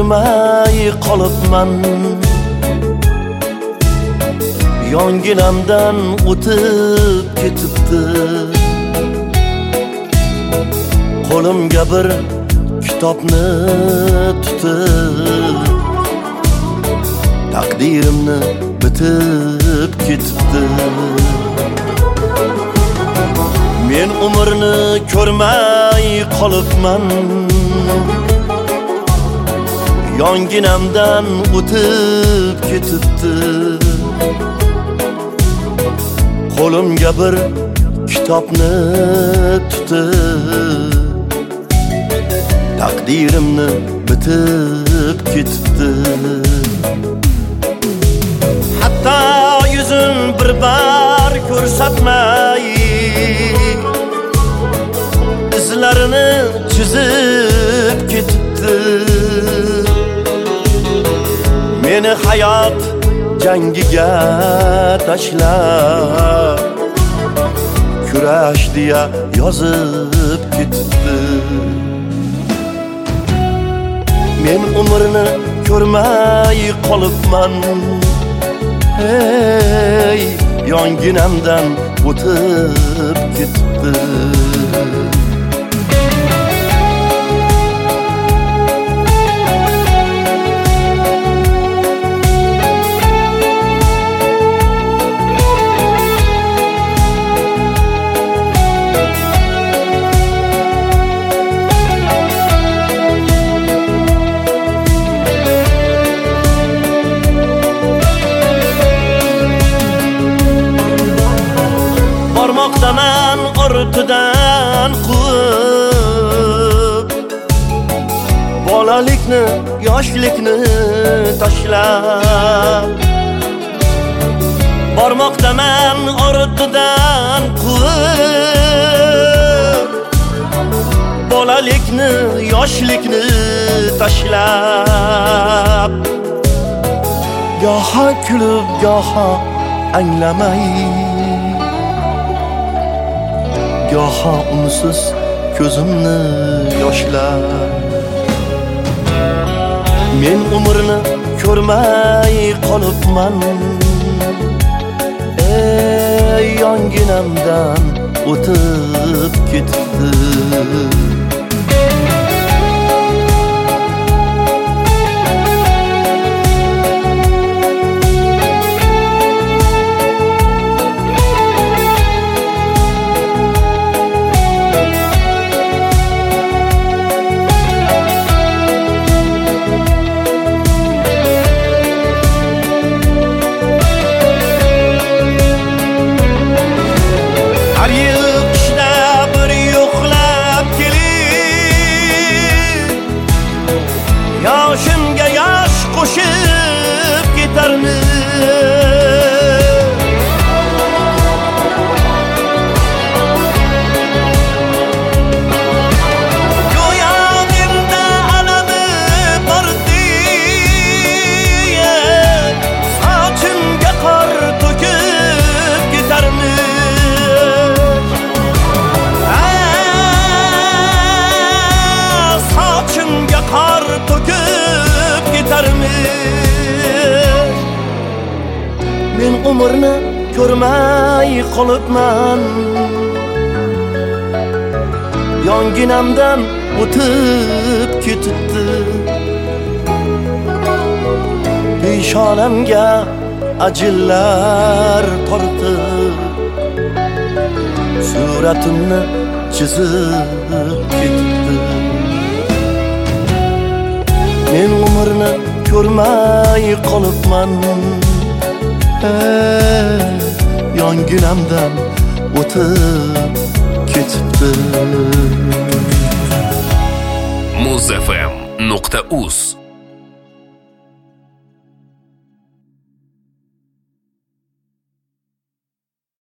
ko'rmay qolibman. Yonginamdan o'tib ketibdi. Qo'limga bir kitobni tutib, taqdirimni bitib ketibdi. Men umrni ko'rmay qolibman. Yonginamdan o'tib ketibdi. Qo'limga bir kitobni tutib, taqdirimni bitib ketibdi. Hatto yuzin bir bar ko'rsatmay, izlarini chizib ketibdi. Meni hayot jangiga tashlab, kurash deya yozib ketibdi. Men umrni ko'rmay qolibman. Hey, yonginamdan o'tib ketibdi. Bormoqdaman ortidan quvib, bolalikni, yoshlikni tashlab. Bormoqdaman ortidan quvib, bolalikni, yoshlikni tashlab. Goho kulib, goho anglamay, goho unsiz ko'zimni yoshlar. Men umrni ko'rmay qolibman. Ey, yonginamdan o'tib ketibdi. Har yil qishda bir yo'qlab kelib, yoshimga yosh qo'shib ketarmiz. Go'yo menda alami bordiya, sochimga qor to'kib ketarmiz. Qor to'kib ketarmiz. Men umrni ko'rmay qolibman. Yonginamdan o'tib ketibdi. Peshonamga ajinlar tortib, suratimni chizib ketibdi. Men umrni ko'rmay qolibman. Yonginamdan o'tib ketibdi. Muzfm.uz